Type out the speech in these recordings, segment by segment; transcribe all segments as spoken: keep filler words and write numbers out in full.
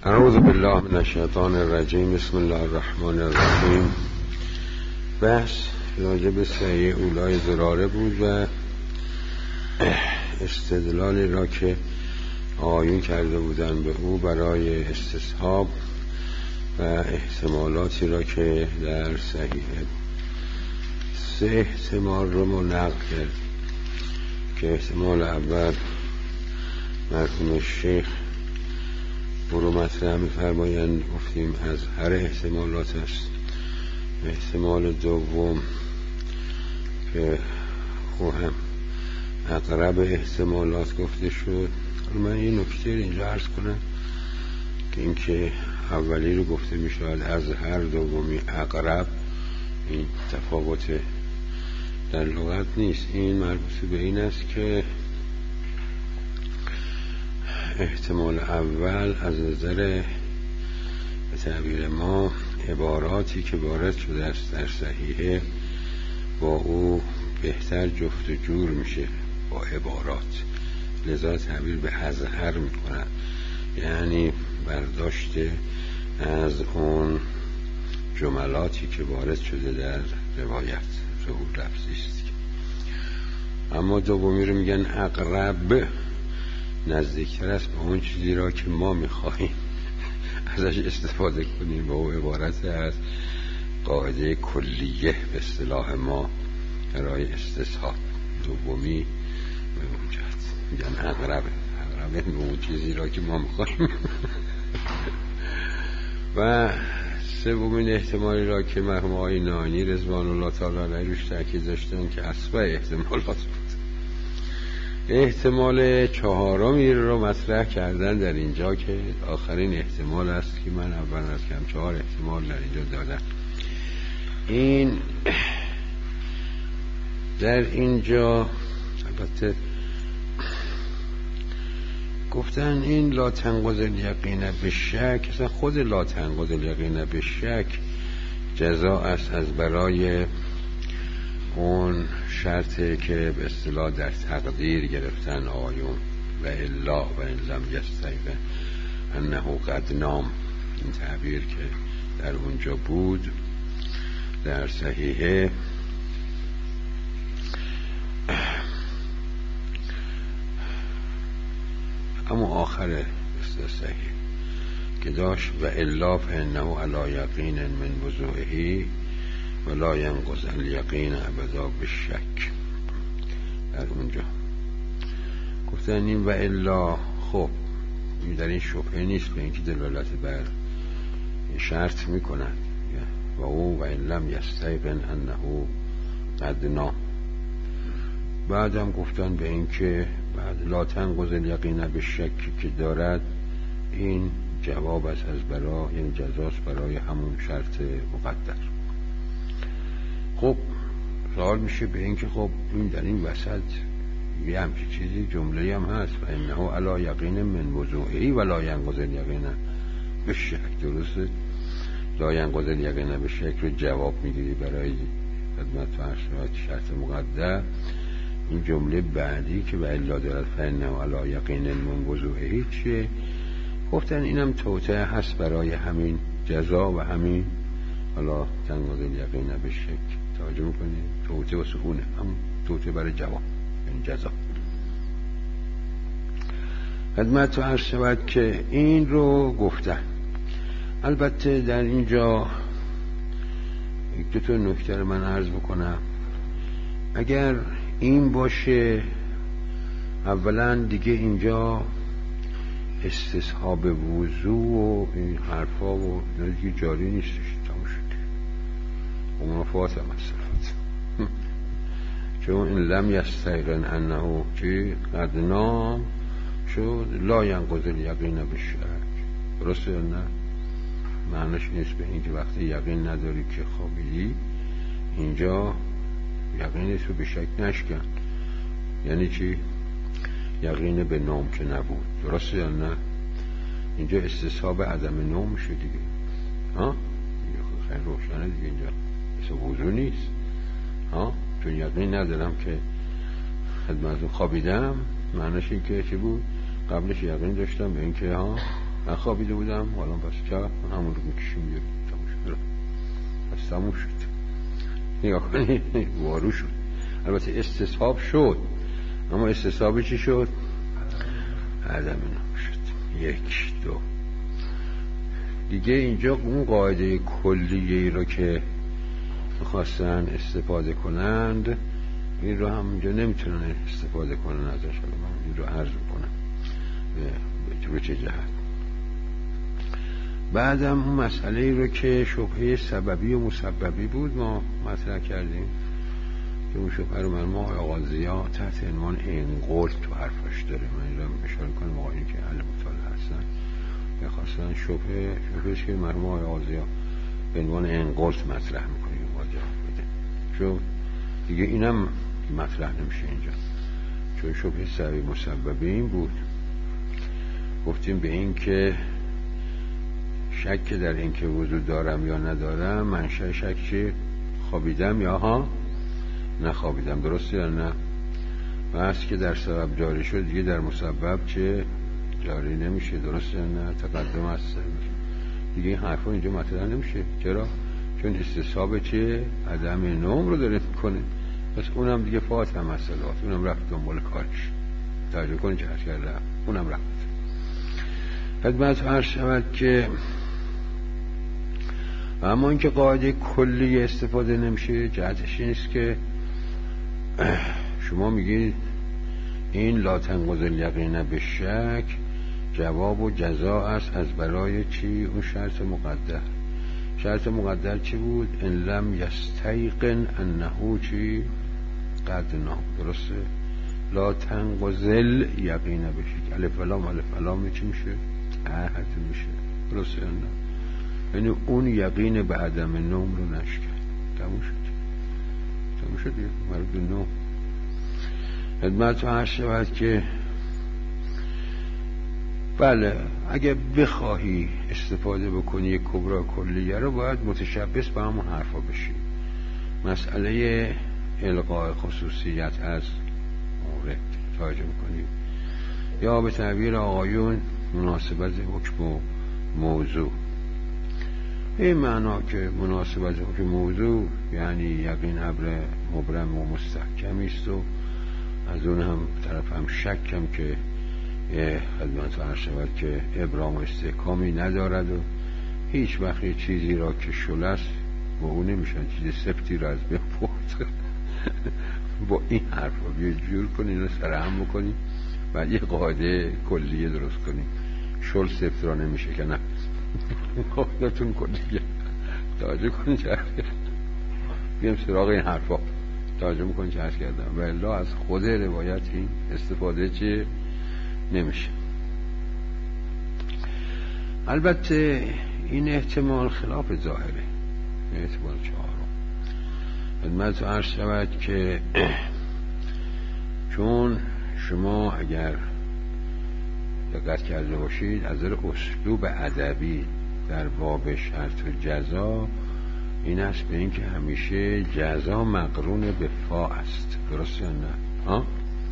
اعوذ بالله من الشیطان الرجیم. بسم الله الرحمن الرحیم. بحث راجع به صحیح اولای زراره بود و استدلالی را که آیون کرده بودن به او برای استصحاب و احتمالاتی را که در صحیحه. سه احتمال رو ما نقل کرد که احتمال اول مرحوم شیخ برو مطرح می‌فرمایند، گفتیم از هر احتمالات است. احتمال دوم که خو هم اقرب احتمالات گفته شد. من یه نکته اینجا عرض کنم که اینکه اولی رو گفته میشود از هر، دومی اقرب، این تفاوت در لغت نیست. این مربوط به این است که احتمال اول از نظر به تعبیر ما عباراتی که وارد شده است در صحیحه با او بهتر جفت و جور میشه با عبارات، لذا تعبیر به اظهر میکنن، یعنی برداشته از اون جملاتی که وارد شده در روایت ظهور لفظی است. اما دومی رو میگن اقرب، نزدیکتر است به اون چیزی را که ما میخواهیم ازش استفاده کنیم، با او عبارت از قاعده کلیه به اصطلاح ما برای استصحاب. دومی به اون جهت میگن اقربه، اقربه به اون چیزی را که ما میخواهیم. و سومین احتمالی را که مرحوم آقای نانی رضوان الله تعالی علیه روش تاکید داشتن که اصفه احتمالات بود. احتمال چهارمی رو مطرح کردن در اینجا که آخرین احتمال است که من اول از کم چهار احتمال در اینجا دادم. این در اینجا البته گفتن این لا تنقض الیقین بالشک، اصلا خود لا تنقض الیقین بالشک جزا است از برای اون شرطی که به اصطلاح در تقدیر گرفتن آیون و الا و ان لم یستیقن انه قد نام. این تعبیر که در اونجا بود در صحیحه اما آخر صحیح که داشت و الا فانه علی یقین من وضوعه ولا ینقض الیقین ابدا بالشک. در اونجا گفتن این و الا، خب این در این شبهه نیست به اینکه دلالت بر شرط میکنن و او و ان لم یستیقن انه قد نام. بعدم گفتن به اینکه بعد لا تنقض الیقین بالشک که دارد این جواب است از برای، یعنی جزاست برای همون شرط مقدر. خب سوال میشه به این که خب این در این وسط یه همچی چیزی جمله هم هست و انه علی یقین من وضوعه ولا ینقض الیقین بالشک، درسته؟ لا ینقض الیقین بالشک رو جواب میگیری برای خدمت و ارشاد شرط مقدر. این جمله بعدی که به الا دارد فانه علی یقین من وضوعه چیه؟ گفتن اینم توطئه هست برای همین جزا و همین حالا تنقض الیقین بالشک. توجه میکنید؟ توطئه و سکونه، هم توطئه برای جواب یعنی جزا. خدمت تو عرض شود که این رو گفتن. البته در اینجا یک دو تا نکته رو من عرض بکنم. اگر این باشه اولا دیگه اینجا استصحاب وضو و این حرفا و دیگه جاری نیستش، تمام شد و منافات هم اصلات. چون این لم یستیقن انه که قد نام شد لا ینقض الیقین بالشک، درسته یا نه؟ معنیش نیست به این که وقتی یقین نداری که خوابیدی اینجا یقینش رو به شک نشکن. یعنی چی؟ یقین به نوم که نبود، درسته یا نه؟ اینجا استصحاب عدم نوم میشه دیگه. ها؟ خیلی روشنه دیگه، اینجا اسم وضو نیست. ها؟ چون یقین ندارم که خدمتون خوابیدم، معنیش این که چی بود؟ قبلش یقین داشتم به این که ها من خوابیده بودم حالا پس چه همون رو میکشیم بیاریم تموم شد پس تموم شد نگاه کنی وارو شد. البته استصحاب شد اما استصحاب چی شد؟ عدم نام شد. یک دو دیگه اینجا اون قاعده کلیه‌ای رو که میخواستن استفاده کنند این رو هم اینجا نمیتونن استفاده کنن ازش. من این رو عرض کنم به چه جهت. بعدم اون مسئله ای رو که شبهه سببی و مسببی بود ما مطرح کردیم که اون شبهه رو مرحوم آقای آغازیا تحت عنوان انقل تو حرفش داره. من این رو اشاره کنم آقایون که اهل مطالعه هستن یا خواستن شبهه شبههش که مرحوم آقای آغازیا به عنوان انقل مطرح میکنیم واجه بده چون دیگه اینم مطرح نمیشه اینجا چون شبهه سببی مسببی این بود. گفتیم به این که شک در این که وضو دارم یا ندارم منشأ شک چی؟ خوابیدم یا ها نخوابیدم، درسته یا نه؟ بس که در سبب جاری شد دیگه در مسبب چه جاری نمیشه، درسته یا نه؟ تقدم هست دیگه این حرفا اینجا مطرح نمیشه. چرا؟ چون استصحاب چه عدم نوم رو داره میکنه. پس اونم دیگه فات هم مسئلات اونم رفت دنبال کارش. توجه کنید چه هست کرده اونم رفت. خدمت عرض شود که اما اینکه قاعده کلی استفاده نمیشه جهتش نیست که شما میگید این لا تنقض الیقین به شک جواب و جزا است از برای چی؟ اون شرط مقدر. شرط مقدر چی بود؟ ان لم یستیقن انه چی؟ قد نام، درسته؟ لا تنقض الیقین به شک الف لام الف لام چی میشه؟ عهد میشه، درسته یا نه؟ یعنی اون یقین به عدم نوم رو نشکن. تموم شد تموم شد دیگه مربوط به نوم. خدمت رو عرض شود که بله اگه بخواهی استفاده بکنی یک کبرا کلیه رو باید متشبث به همون حرفا بشی. مسئله القاء خصوصیت از مورد توجه میکنیم یا به تعبیر آقایون مناسبت حکم و موضوع. این معنا که مناسبت حکم موضوع یعنی یقین ابر مبرم و مستحکمی است و از اون هم طرف هم شکم که خدمت عرض شود که ابرام و استحکامی ندارد و هیچ وقت چیزی را که شل است با اون نمیشن چیز سفتی را از بین برد. با این حرف رو بیا جور کنین و سرهم بکنین و یه قاعده کلیه درست کنین. شل سفت را نمیشه که نه قاعدتون کلیه. توجه کنین چه هست کردم بیم سراغ این حرفا توجه میکنین چه هست کردم و الا از خود روایت این استفاده چه نمیشه. البته این احتمال خلاف ظاهره. احتمال چهارم خدمت عرض شود که چون شما اگر دقت کرده باشید از نظر اسلوب ادبی در باب شرط و جزا این است به این که همیشه جزا مقرون به فا است، درست یا نه؟ ها؟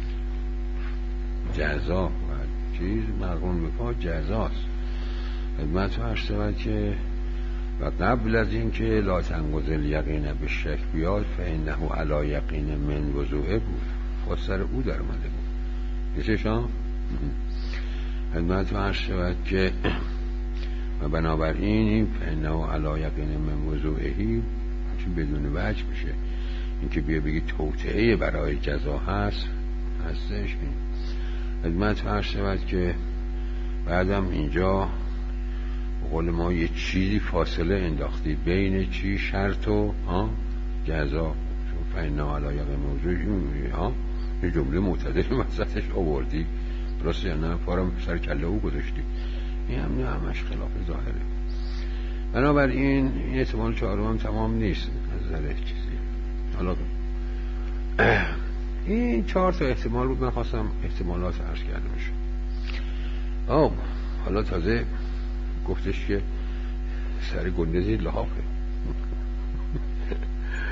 جزا و چیز مقرون به فا جزاست. خدمت عرض شود که و قبل از این که لا تنقض الیقین به شک بیاد فانه علی یقین من وضوعه بود، فسر او در اومده بود. یه شام خدمت عرض شود که و بنابراین این فانه علی یقین من وضوعهی چون بدون وجه میشه این که بیا بگی توطئه برای جزا هست هستش. خدمت عرض شود که بعدم اینجا قول ما یه چیزی فاصله انداختی بین چی شرط و ها جزا چون فانه علی یقین موضوعی ها یه جمله معتدل وسطش آوردی، درست یا نه؟ فارم سر کله او گذاشتی. این هم نه همش خلاف ظاهره. بنابراین این احتمال چهارم هم تمام نیست از نظر چیزی. حالا این چهار تا احتمال بود من خواستم احتمالات عرض کرده باشم. آه حالا تازه گفتش که سر گندزی لحافه.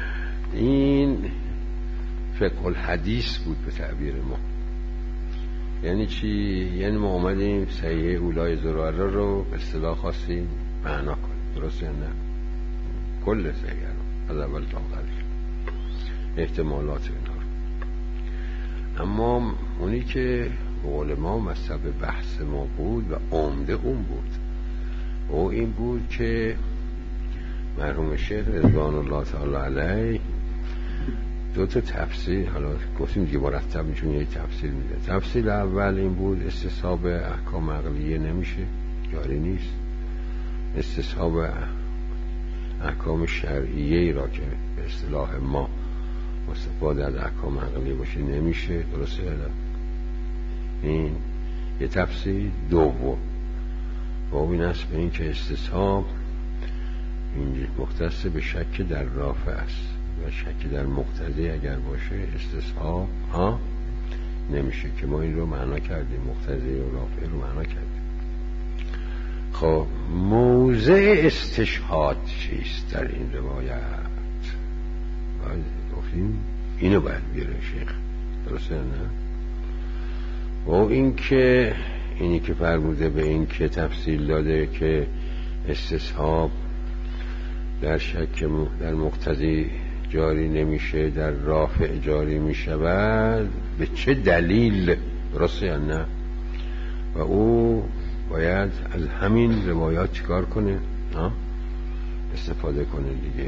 این فقه الحدیث بود به تعبیر ما. یعنی چی؟ یعنی ما اومدیم صحیح اولای زراره رو به اصطلاح خواستیم معنا کنیم، درست یا نه؟ کل صحیح رو از اول تا آخرش، احتمالات اینا رو. اما اونی که به قول ما مصب بحث ما بود و عمده اون بود، او این بود که مرحوم شیخ رضوان الله تعالی علیه دو تا تفسیر، حالا گفتیم دیگه مرتب میشون یه تفسیر میده. تفسیر اول این بود استصحاب احکام عقلیه نمیشه، جاری نیست. استصحاب احکام شرعیه را که به اصطلاح ما استفاده از احکام عقلیه باشه نمیشه، درسته؟ این یه تفسیر. دوم و این است به این که استصحاب این مختص به شک در رافع است و شک در مقتضی اگر باشه استصحاب ها نمیشه، که ما این رو معنا کردیم، مقتضی و رافع رو معنا کردیم. خب موضع استشهاد چیست در این روایت؟ باید گفتیم اینو باید بیاره شیخ، درسته نه؟ و این که اینی که فرموده به این که تفصیل داده که استصحاب در شک در مقتضی جاری نمیشه، در رافع جاری میشود، به چه دلیل، درسته یا نه؟ و او باید از همین روایات چیکار کنه؟ استفاده کنه دیگه.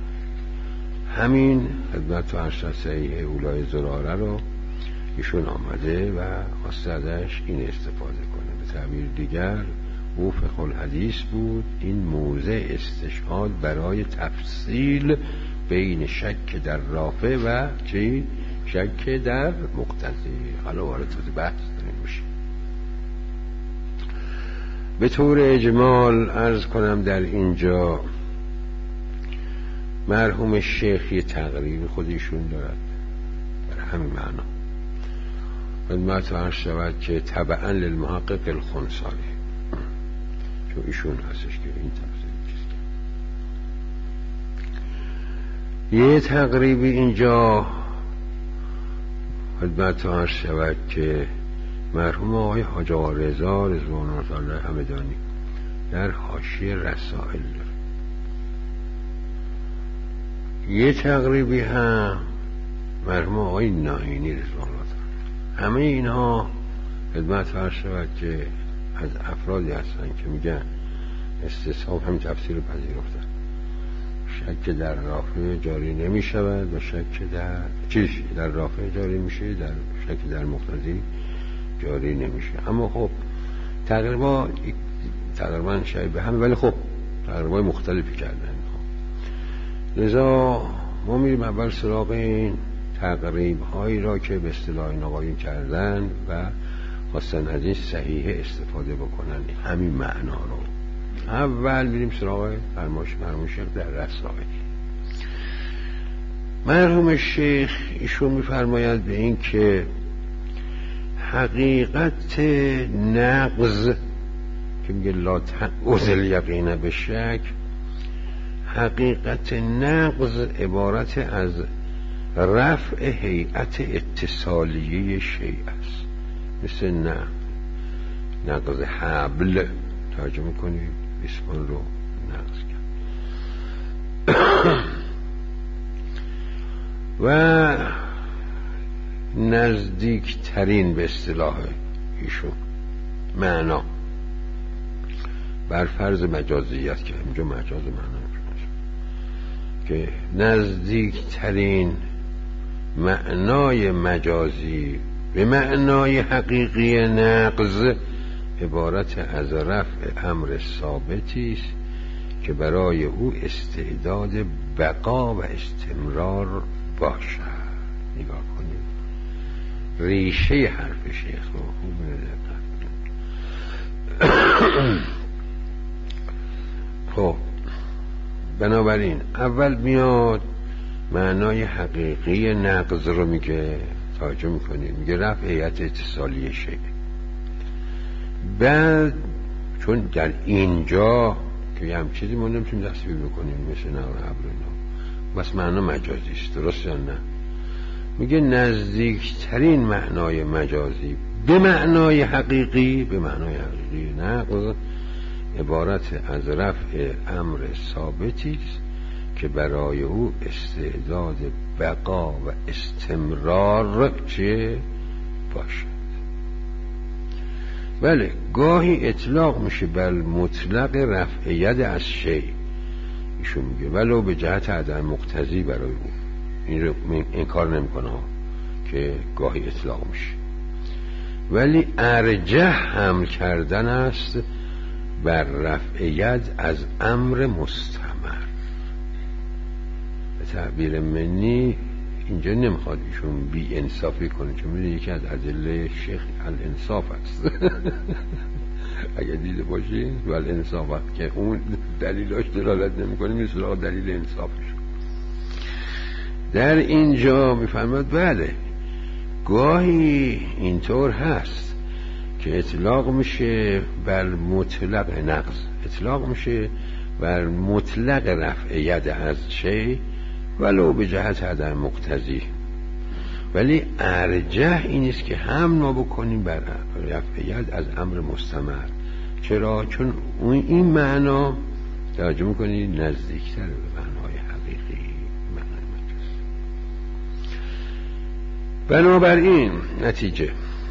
همین خدمت و ارشد صحیح اولای زراره رو ایشون آمده و خواسته ازش این استفاده کنه. به تعبیر دیگر او فقه الحدیث بود، این موضع استشهاد برای تفصیل بین شک در رافع و چی؟ شک در مقتضی. حالا وارد بحث داریم میشه. به طور اجمال عرض کنم در اینجا مرحوم شیخ یه تقریب خودشون دارد برای همین معنا خدمت عرض شود که تبعا للمحقق الخنساری، چون ایشون هستش که این تفسیر چیز کرد. یه تقریبی اینجا خدمت عرض شود که مرحوم آقای حاج آقا رضا رضوان الله همدانی در حاشیه رسائل داره. یه تقریبی هم مرحوم آقای ناینی رضوان الله داره. همه اینها خدمت عرض شود که از افرادی هستن که میگن استصحاب هم تفسیر پذیرفتن، شک در رافع جاری نمی شود و شک در چیز در رافع جاری میشه، در شک در مقتضی جاری نمیشه. اما خب تقریبا تقریبا شاید به همه، ولی خب تقریبا مختلفی کردن. خب لذا ما میریم اول سراغ این تقریب هایی را که به اصطلاح این آقایون کردن و خواستن از این صحیح استفاده بکنن همین معنا رو. اول میریم سراغ فرمایش مرحوم شیخ در رسائل. مرحوم شیخ ایشون میفرماید به این که حقیقت نقض که میگه لا تنقض الیقین به شک، حقیقت نقض عبارت از رفع هیئت اتصالیه شیء است. مثل نه نقض حبل ترجمه کنیم اسم رو نقض کرد. و نزدیکترین به اصطلاح ایشون معنا بر فرض مجازیت که اینجا مجاز معنا که نزدیکترین معنای مجازی به معنای حقیقی نقض عبارت از رفع امر ثابتی است که برای او استعداد بقا و استمرار باشد. نگاه کنید ریشه حرف شیخ رو خوب دقت کنید. خب بنابراین اول میاد معنای حقیقی نقض رو میگه، توجه میکنید، میگه رفع هیئت اتصالی شیء. بعد چون در اینجا که هم چیزی ما نمیتونیم دستگیر بکنیم مثل نقل حبل اینا، بس معنا مجازی است، درست یا نه؟ میگه نزدیکترین معنای مجازی به معنای حقیقی، به معنای حقیقی نقض عبارت از رفع امر ثابتی است که برای او استعداد بقا و استمرار چه باشد. بله، گاهی اطلاق میشه بر مطلق رفع ید از شی، ایشون میگه ولو به جهت عدم مقتضی برای او، این رو انکار نمیکنه که گاهی اطلاق میشه، ولی ارجح حمل کردن است بر رفع ید از امر مستمر. به تعبیر منی اینجا نمیخواد ایشون بی انصافی کنه، چون میدونی یکی از ادله شیخ الانصاف است. اگر دیده باشین و الانصاف است که اون دلیلاش دلالت نمیکنه، مثل دلیل انصافش. در اینجا میفرماد بله گاهی اینطور هست که اطلاق میشه بر مطلق نقض، اطلاق میشه بر مطلق رفع ید از شی ولو به جهت عدم مقتضی، ولی ارجح این است که هم ما بکنیم بر رفع ید از امر مستمر. چرا؟ چون این معنا توجه میکنی نزدیکتر به معنای حقیقی، معنای مجاز. بنابراین نتیجه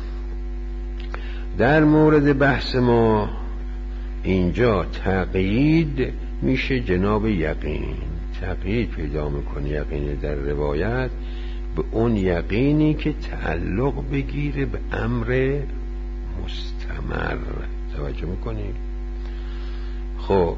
در مورد بحث ما اینجا تقیید میشه جناب یقین، تقیید پیدا میکنه یقین در روایت به اون یقینی که تعلق بگیره به امر مستمر. توجه میکنی؟ خب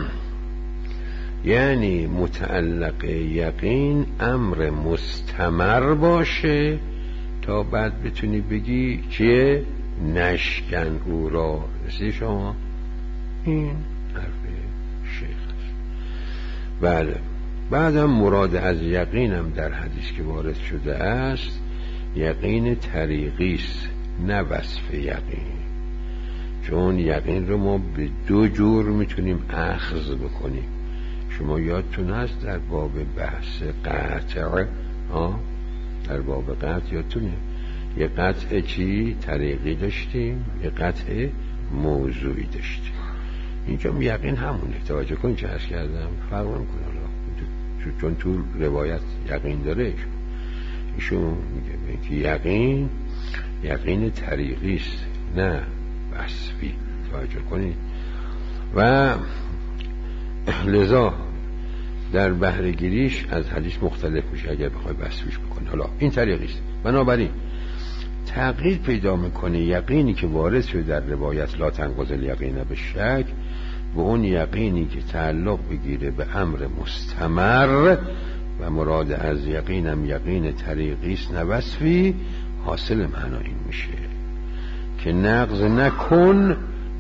یعنی متعلق یقین امر مستمر باشه تا بعد بتونی بگی که نشکن او را. رسید شما؟ این حرف شیخ است. بله، بعدم مراد از یقینم در حدیث که وارد شده است یقین طریقی است، نه وصف یقین، چون یقین رو ما به دو جور میتونیم اخذ بکنیم. شما یادتون هست در باب بحث قطع، ها در باب قطع یادتونه یه قطع چی طریقی داشتیم، یه قطع موضوعی داشتیم. اینجا یقین همونه. توجه کن چه عرض کردم، فرق نمی‌کنه چون تو روایت یقین داره. ایشون میگه که یقین یقین طریقی است نه وصفی. توجه کنید. و لذا در بهره گیریش از حدیث مختلف میشه اگر بخوای وصفیش بکنی. حالا این طریقی است. بنابراین تغییر پیدا میکنه یقینی که وارد شده در روایت لا تنقض الیقین بالشک و اون یقینی که تعلق بگیره به امر مستمر، و مراد از یقینم یقین طریقی است نه وصفی. حاصل معنا این میشه که نقض نکن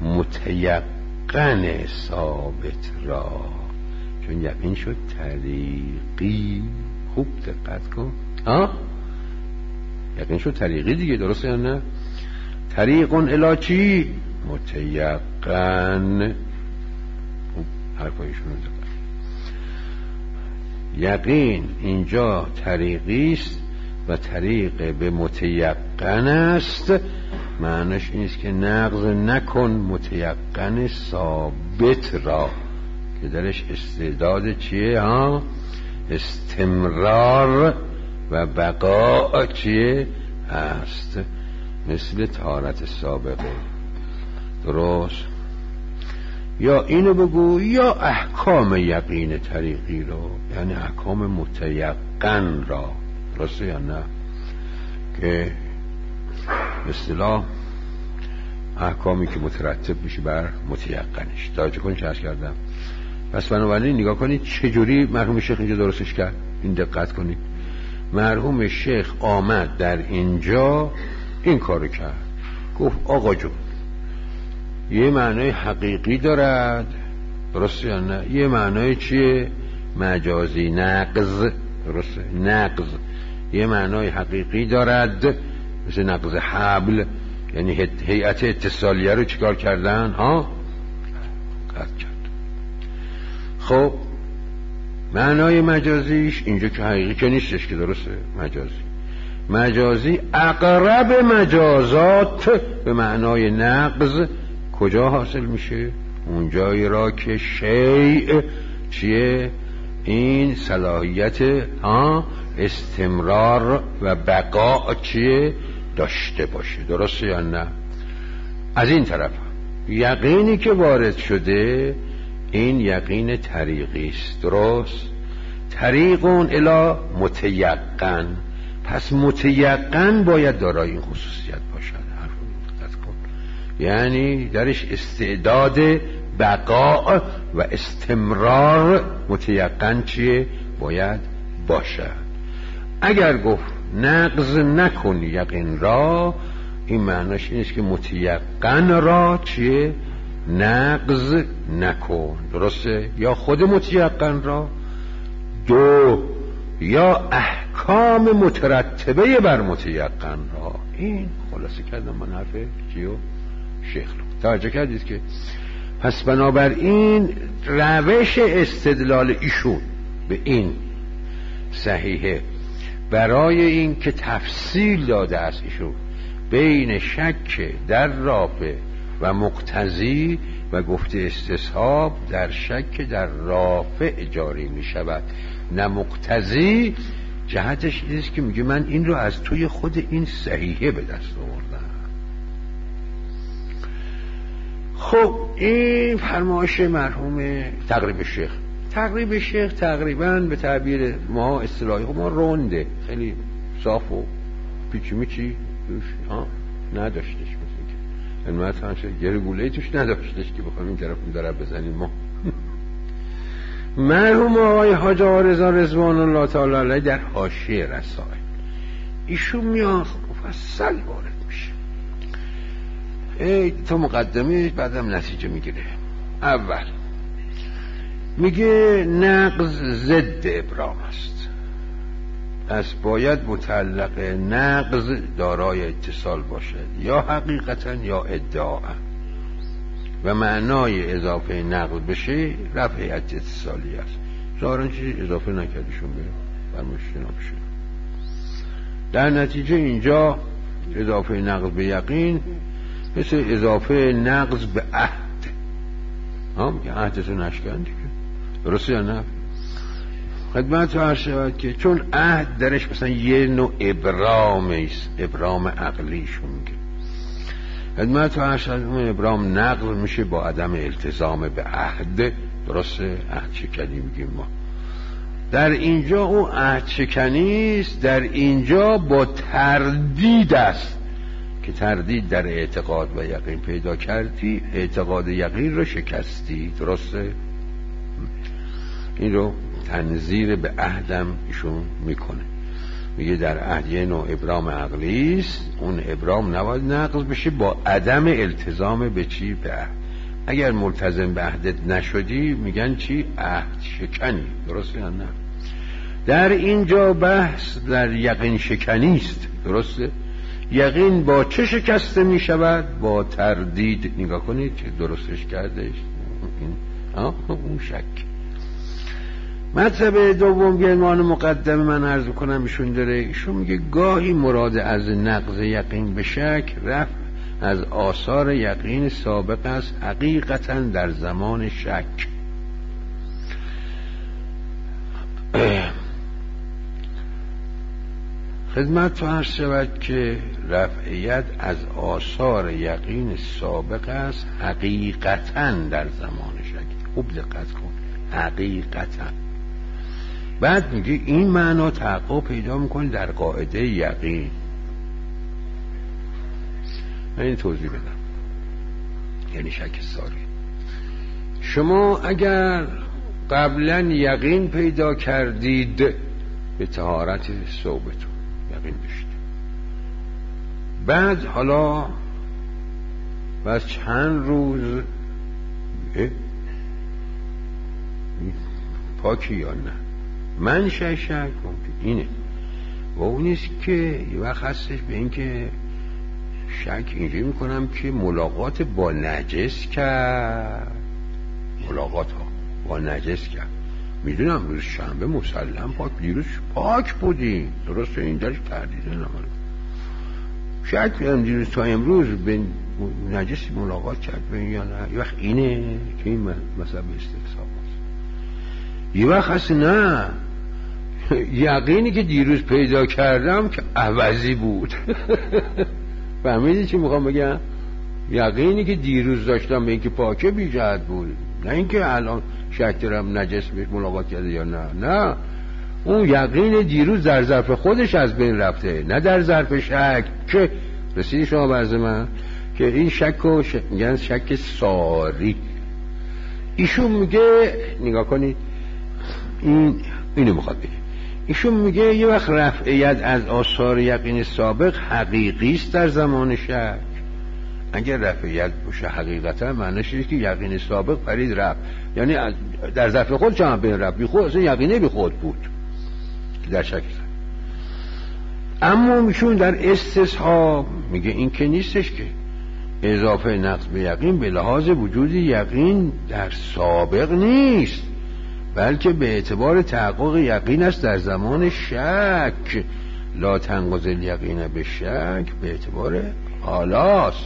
متیقن ثابت را، چون یقین شد طریقی. خوب دقت کن، ها یقین شد طریقی دیگه، درسته یا نه؟ طریقون الی چی؟ متیقن. خوب حرفایشون رو دقت. یقین اینجا طریقی است و طریق به متیقن است. معنیش این است که نقض نکن متیقن ثابت را که درش استعداد چیه؟ ها استمرار و بقا چیه؟ هست، مثل طهارت سابقه. درست؟ یا اینو بگو یا احکام یقین طریقی رو، یعنی احکام متیقن را. درسته یا نه؟ که اصطلاح احکامی که مترتب میشه بر متیقنش. توجه کنید چه عرض کردم. پس بنابراین نگاه کنید چجوری مرحوم شیخ اینجا درستش کرد. این دقت کنید. مرحوم شیخ آمد در اینجا این کارو کرد، گفت آقا جون یه معنای حقیقی دارد، درسته یا نه؟ یه معنای چیه؟ مجازی، نقض. درسته؟ نقض یه معنای حقیقی دارد، مثل نقض حبل، یعنی هیئت اتصالیه رو چیکار کردن؟ ها قطع کرد. خب معنای مجازیش اینجا که حقیقی که نیستش که، درسته؟ مجازی. مجازی اقرب مجازات به معنای نقض کجا حاصل میشه؟ اونجایی را که شیء چیه؟ این صلاحیت ها استمرار و بقا چیه؟ داشته باشه. درسته یا نه؟ از این طرف یقینی که وارد شده این یقین طریقی است. درست؟ طریقون الی متیقن، پس متیقن باید دارای این خصوصیت باشد. یعنی درش استعداد بقا و استمرار متیقن چیه؟ باید باشد. اگر گفت نقض نکن یقین را، این معناش این است که متیقن را چیه؟ نقض نکن. درسته؟ یا خود متیقن را، دو یا احکام مترتبه بر متیقن را. این خلاصه کردم من حرف چیو؟ شیخ رو توجه کردید که پس بنابراین روش استدلال ایشون به این صحیحه برای این که تفصیل داده است ایشون بین شک در رافع و مقتضی و گفته استصحاب در شک در رافع جاری می شود، نه مقتضی. جهتش اینست که میگه من این رو از توی خود این صحیحه به دست آوردم. خب این فرمایش مرحوم تقریب شیخ. تقریب شیخ تقریبا به تعبیر ما اصطلاحی ما رونده، خیلی صاف و پیچی میچی توش ها نداشتش، مثل که علمت هم شد گره گوله توش نداشتش که بخوایم این طرف اون طرف بزنیم. ما مرحوم آقای حاج آقا رضا رضوان الله تعالی علیه در حاشیه رسائل ایشون میاد مفصل وارد میشه، ای تا مقدمه بعدم نتیجه میگیره. اول میگه نقض ضد ابرام است، پس باید متعلق نقض دارای اتصال باشد، یا حقیقتا یا ادعا، و معنای اضافه نقض بشه رفع اتصالی است. ظاهرا چیزی اضافه نکردیشون به فرمایش نباشه. در نتیجه اینجا اضافه نقض به یقین مثل اضافه نقض به عهد. ها میگه عهدتو نشکن دیگه. درسته یا نه؟ خدمت عرض شود که چون عهد درش مثلا یه نوع ابرام است، ابرام عقلیشون میگه. خدمت عرض شود اون ابرام نقض میشه با عدم التزام به عهد. درسته؟ عهد شکنی میگیم ما. در اینجا اون عهد شکنی است، در اینجا با تردید است که تردید در اعتقاد و یقین پیدا کردی، اعتقاد یقین رو شکستی. درسته؟ این رو تنظیر به عهدم ایشون میکنه، میگه در عهد یه نوع ابرام عقلی است، اون ابرام نباید نقض بشه با عدم التزام به چی؟ به عهد. اگر ملتزم به عهدت نشدی میگن چی؟ عهد شکنی. درسته یا نه؟ در اینجا بحث در یقین شکنی است. درسته؟ یقین با چه شکسته می شود؟ با تردید. نگاه کنید که درستش کردش این اون شک. مطلب دوم گرمان مقدم من عرض کنم ایشون داره، ایشون میگه گاهی مراد از نقض یقین به شک رفع از آثار یقین سابق است، حقیقتا در زمان شک. خدمت تو عرض شود که رفعیت از آثار یقین سابق است، حقیقتا در زمان شک. خوب دقت کن، حقیقتا. بعد میگه این معنا تحقق پیدا میکنه در قاعده یقین. من این توضیح بدم، یعنی شک ساری. شما اگر قبلا یقین پیدا کردید به طهارت ثوبتون، یقین داشتید، بعد حالا بعد چند روز پاکی یا نه، من شک شک ممکن اینه و اون نیست که یه وقت هستش به این که شک اینجوری میکنم که ملاقات با نجس کرد، ملاقات ها با نجس کرد، میدونم روز شنبه مسلم پاک، دیروز پاک بودی، درسته، این درش تردید نماره. شاید کنم دیروز تا امروز به نجسی ملاقات کرد به یا نه، یه وقت اینه که این مذهب استحساب هست، یه وقت هست نه یقینی که دیروز پیدا کردم که عوضی بود. فهمیدی چی میخوام بگم؟ یقینی که دیروز داشتم به اینکه پاکه بی جهت بود، نه اینکه الان شک دارم نجس بهش ملاقات کرده یا نه. نه، اون یقین دیروز در ظرف خودش از بین رفته، نه در ظرف شک. که رسیدی شما برز من که این شک و شک میگن شک ساری. ایشون میگه نگاه کنید، این اینو میخواد بگه، ایشون میگه یه وقت رفع ید از آثار یقین سابق حقیقی است در زمان شک. اگر رفع ید باشه حقیقتا معنیش اینه که یقین سابق پرید رفت، یعنی در ظرف خود چه هم بین رفت، بی خود، اصلا یقینه بی خود بود که در شک. اما میشون در استصحاب میگه این که نیستش که اضافه نقص به یقین به لحاظ وجود یقین در سابق نیست، بلکه به اعتبار تحقق یقین است در زمان شک. لا تنقض الیقین به شک به اعتبار حالاست.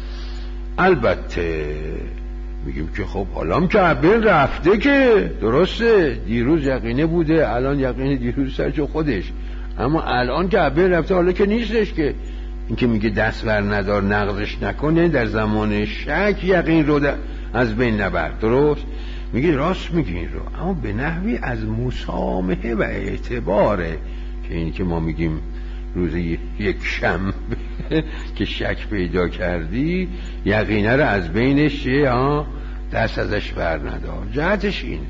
البته میگیم که خب حالام که بین رفته که درسته، دیروز یقینه بوده، الان یقینه دیروز سرچه خودش، اما الان که بین رفته حالا که نیستش که این که میگه دست ور ندار نقضش نکنه در زمان شک یقین رو از بین نبر. درست میگه، راست میگه این رو، اما به نحوی از مسامحه و اعتباره که این که ما میگیم روز یک شنبه که شک پیدا کردی یقینه رو از بینش ها دست ازش بر ندار. جهتش اینه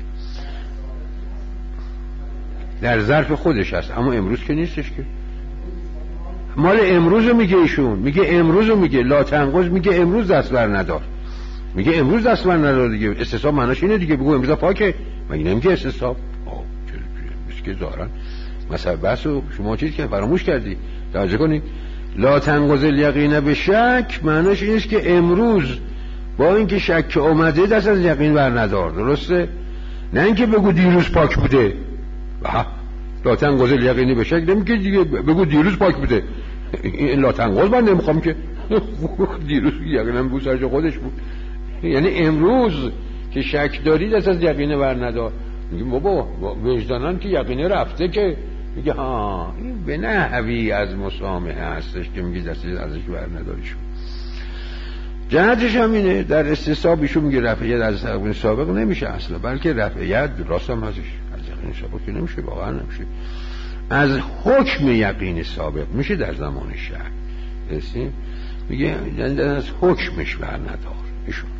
در ظرف خودش هست، اما امروز که نیستش که. مال امروز رو میگه ایشون، میگه امروز رو میگه لا تنقض، میگه امروز دست بر ندار، میگه امروز دست بر ندار دیگه. استصحاب معناش اینه دیگه، بگو امروز پاکه، مگه نمیگه استصحاب؟ آه چه که ظاهرا مثلا بحثو شما چیز که فراموش کردی. توجه کنید، لا تنقض الیقین به شک معناش اینه که امروز با اینکه شک اومده دست از یقین بر ندار. درسته؟ نه اینکه بگو دیروز پاک بوده. لا تنقض الیقین به شک نمیگه دیگه بگو دیروز پاک بوده. این لا تنقض من نمیخوام که دیروز یقینم بود سرج خودش بود، یعنی امروز که شک داری دست از یقینه بر ندار. میگه بابا وجدانن که یقینه رفته که، میگه ها این به نحوی از مسامحه هستش که میگه دست ازش بر نداریشون. جهتش هم اینه در استصحاب ایشون میگه رفع ید از یقین سابق نمیشه اصلا، بلکه رفع ید راست هم هستش از یقین سابق که نمیشه، واقعا نمیشه، از حکم یقین سابق میشه در زمان شک. درسته؟ میگه از حکمش بر ندار ایشون.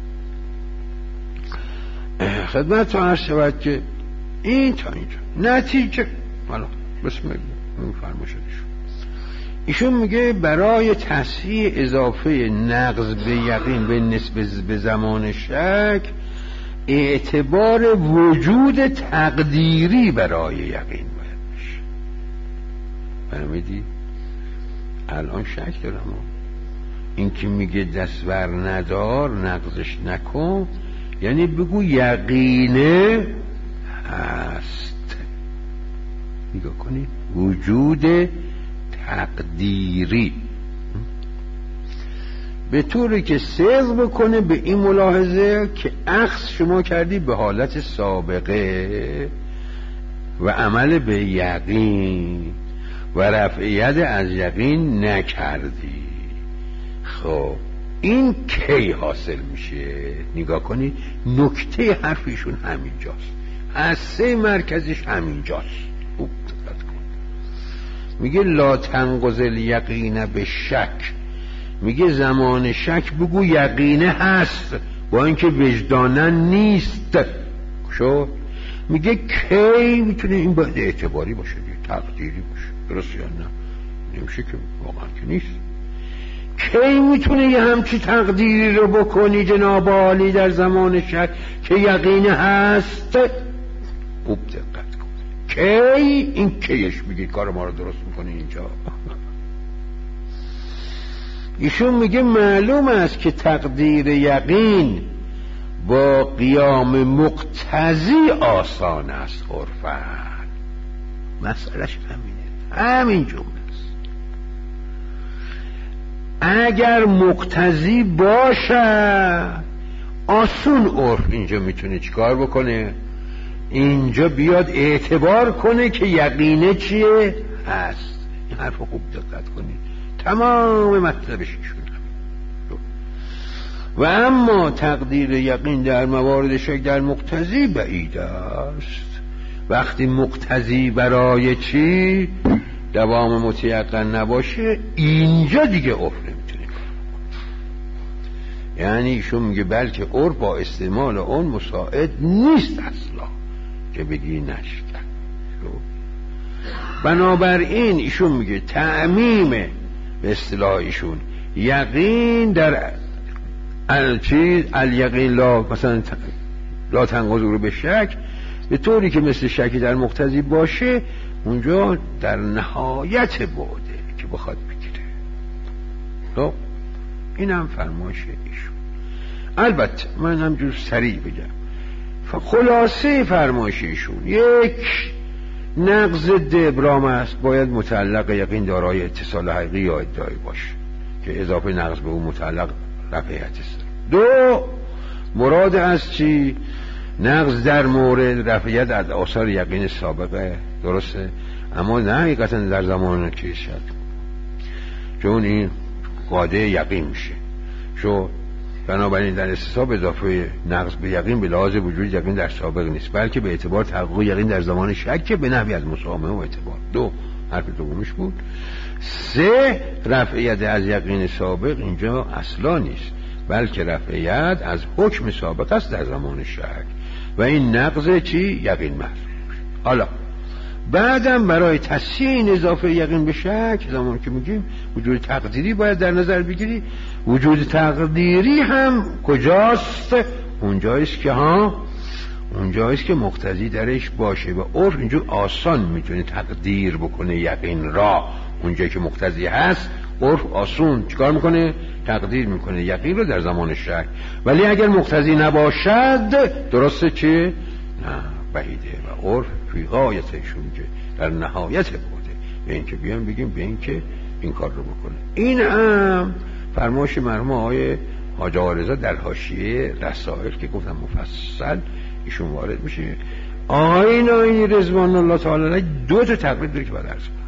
خدمت تو عرض شود که این تا اینجا نتیجه حالا بسم الله فرماشدشون ایشون میگه برای تصحیح اضافه نقض به یقین به نسبت به زمان شک اعتبار وجود تقدیری برای یقین باید بشه. فهمیدی؟ الان شک دارم این که میگه دست بر ندار نقضش نکن، یعنی بگو یقینه هست. نگاه کنید، وجود تقدیری به طوری که صدق بکنه به این ملاحظه که اخذ شما کردی به حالت سابقه و عمل به یقین و رفع ید از یقین نکردی. خب این کی حاصل میشه؟ نگاه کنی نکته حرفیشون همینجاست، حسه مرکزش همینجاست. خوب دقت کن، میگه لا تنقض الیقین به شک، میگه زمان شک بگو یقینه هست با اینکه وجدانن نیست. شو میگه کی میتونه این باید اعتباری باشه، تقدیری باشه، درست یا نه؟ نمیشه که، واقعا که نیست. کی میتونه یه همچی تقدیری رو بکنی جناب عالی در زمان شک که یقینه هست؟ خوب دقت کن، کی این کیش میگه کار ما رو درست میکنه اینجا. ایشون میگه معلوم است که تقدیر یقین با قیام مقتضی آسان است عرفن. مسئلهش همینه، همین جمله است. اگر مقتضی باشه آسون عرف اینجا میتونه چیکار بکنه؟ اینجا بیاد اعتبار کنه که یقینه چیه هست. این حرف خوب دقت کنید، تمام مطلبش ایشون. و اما تقدیر یقین در موارد شک در مقتضی بعید است. وقتی مقتضی برای چی دوام متیقن نباشه اینجا دیگه عرف نمیتونه. یعنی ایشون میگه بلکه عرف با استعمال اون مساعد نیست اصلا که بگی نشکن. بنابراین ایشون میگه تعمیم به اصطلاح ایشون یقین در الچیز الیقین لا مثلا لا تنقض به شک، به طوری که مثل شکی در مقتضی باشه اونجا در نهایت بعده که بخواد بگیره. تو اینم فرمایش ایشون. البته من همجور سریع بگم خلاصه فرمایش ایشون یک نقض ابرام است، باید متعلق یقین دارای اتصال حقیقی یا ادعایی باشه که اضافه نقض به اون متعلق رفعیت است. دو مراد از چی؟ نقض در مورد رفعیت از آثار یقین سابقه، درسته؟ اما نه حقیقتا در زمان چیز شد، چون این قاعده یقین میشه. شو بنابراین در استصحاب اضافه نقض به یقین به لحاظ وجود یقین در سابق نیست، بلکه به اعتبار تحقق یقین در زمان شک به نحوی از مسامحه و اعتبار. دو حرف دومش بود. سه رفعیت از یقین سابق اینجا اصلا نیست، بلکه رفعیت از حکم سابق است در زمان شک و این نقض چی؟ یقین محض. حالا بعدم برای تصحیح اضافه یقین به شک زمان که میگیم وجود تقدیری باید در نظر بگیری. وجود تقدیری هم کجاست؟ اونجاییست که ها اونجاییست که مقتضی درش باشه و عرف اینجور آسان میتونه تقدیر بکنه یقین را. اونجایی که مقتضی هست عرف آسون چیکار میکنه؟ تقدیر میکنه یقین رو در زمان شک. ولی اگر مقتضی نباشد درسته چه؟ نه بعیده و عرف فی غایتشون که در نهایت بوده به این که بیان بگیم به این که این کار رو بکنه. این هم فرمایش مرحوم آقای حاج آقا رضا در حاشیه رسائل که گفتم مفصل ایشون وارد میشه. آقای ناینی رضوان الله تعالی دو تا تقریر داره که باید عرض کنم.